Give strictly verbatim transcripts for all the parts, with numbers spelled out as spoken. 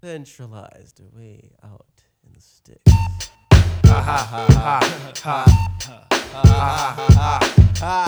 Centralized away out in the sticks. Ha ha ha ha ha ha ha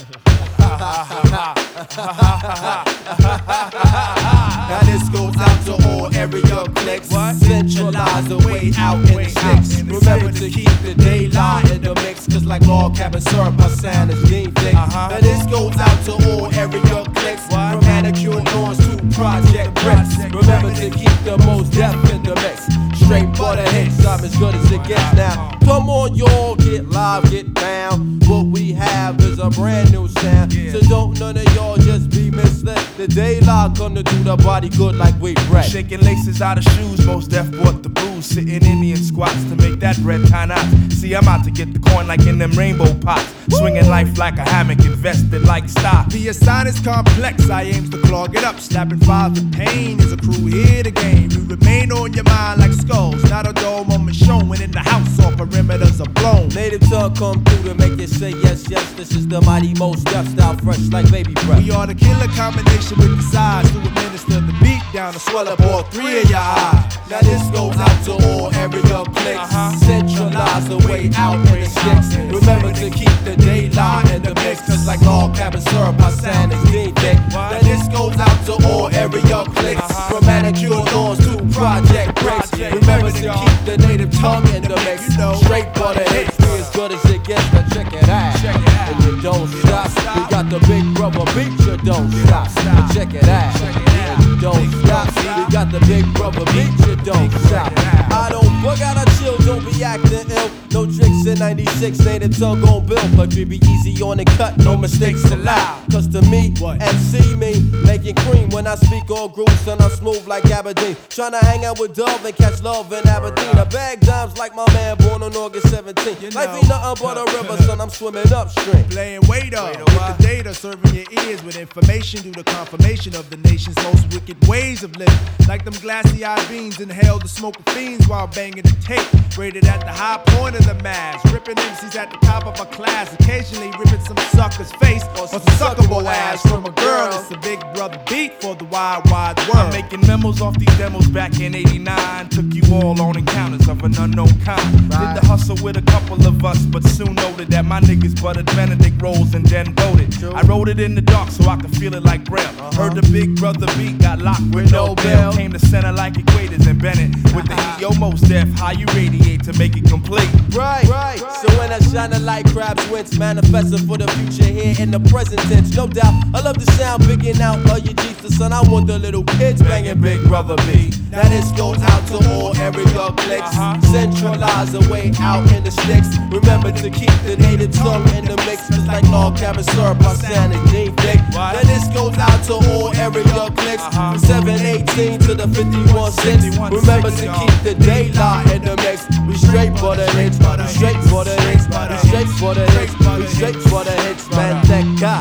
ha. Now this goes out to all area clicks. Centralized away out in the sticks. Remember to keep the daylight in the mix, cause like log cabin syrup, my sound is deep thick. Now this goes out to all area clicks. From manicure lawns to project bricks. Remember to keep the most depth in the mix. Straight butter hits, I'm as good as it gets now. Come on y'all, get live, get down. What we have is a brand new sound. So don't none of y'all just be misled. The daylight gonna do the body good like we bread. Shaking laces out of shoes, most deaf bought the booze. Sitting Indian squats to make that bread kind out. See, I'm out to get the coin like in them rainbow pots. Swinging life like a hammock, invested like stock. The sign is complex, I aims to clog it up. Slapping files with pain is a crew here to game. We remain on your mind like skulls, not a dull moment showing in the house. All perimeters are blown. Native tongue come through to make you say yes, yes. This is the mighty most death style, fresh like baby breath. We are the killer combination with the size to administer the beat down to swell up all three of your eyes. Now this goes out to all area clicks. Uh-huh. Centralized the way out in the sticks. Remember to keep the daylight in the mix, cause like log cabin syrup, my sound is deep thick. Now this goes out to all area clicks. Uh-huh. From manicure lawns to project bricks. Remember to keep the native tongue in the mix. Straight butter hits, be as good as it gets. Now check it out, and you don't stop. We got the big brother beat, you don't stop. Now check it out, and you don't stop. We got the big brother beat, you don't stop. I don't bug out, I chill, don't be acting ill. No tricks in ninety-six, native tongue gon' build. But we be easy on the cut, no mistakes allowed. Cause to me, and see me, making cream when I speak all grooves and I'm smooth like Aberdeen. Tryna hang out with Dove and catch love in Aberdeen. I bag dimes like my man born on August seventeenth. You know, life ain't nothing but a river, son, I'm swimming upstream. Playing waiter with the data, serving your ears with information due to confirmation of the nation's most wicked ways of living. Like them glassy-eyed beans, inhale the smoke of fiends while banging the tape. Rated at the high point of the mass, ripping M Cs at the top of a class. Occasionally ripping some sucker's face or some suckable ass from a girl. It's a big brother beat for the wide, wide world. I'm making memos off these demos back in eighty-nine. Took you all on encounters of an unknown kind. Right. Did the hustle with a couple of us, but soon noted that my niggas buttered Benedict rolls and then wrote it. True. I wrote it in the dark so I could feel it like Braille. Uh-huh. Heard the big brother beat, got locked with no bail. Came to center like equators and Bennett. With the heat, yo, most deaf, how you radiate to make it complete. Right, right. So when I shine a light, crabs wince, manifesting for the future here in the present tense. No doubt, I love the sound bigging out of your G's. The son, I want the little kids banging Big Brother B. Now this goes out to all area clicks. Uh-huh. Centralized away out in the sticks. Remember to keep the native tongue in the mix, just like log cabin syrup, my sound is deep thick. Now this goes out to all area clicks. From seven eighteen to the fifty-one six. Remember to keep the daylight in the mix. We straight for the hits, we straight for the hits, we straight for the hits, we straight for the hits. Manteca,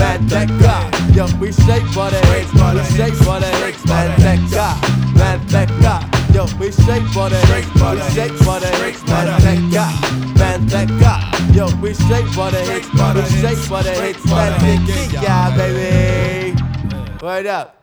manteca, yo, we straight for the hits, we straight for the hits. Manteca, manteca, yo, we straight for the hits, we straight for the hits. Manteca, manteca, yo, we straight for the hits, we straight for the hits. Manteca, baby. Word up.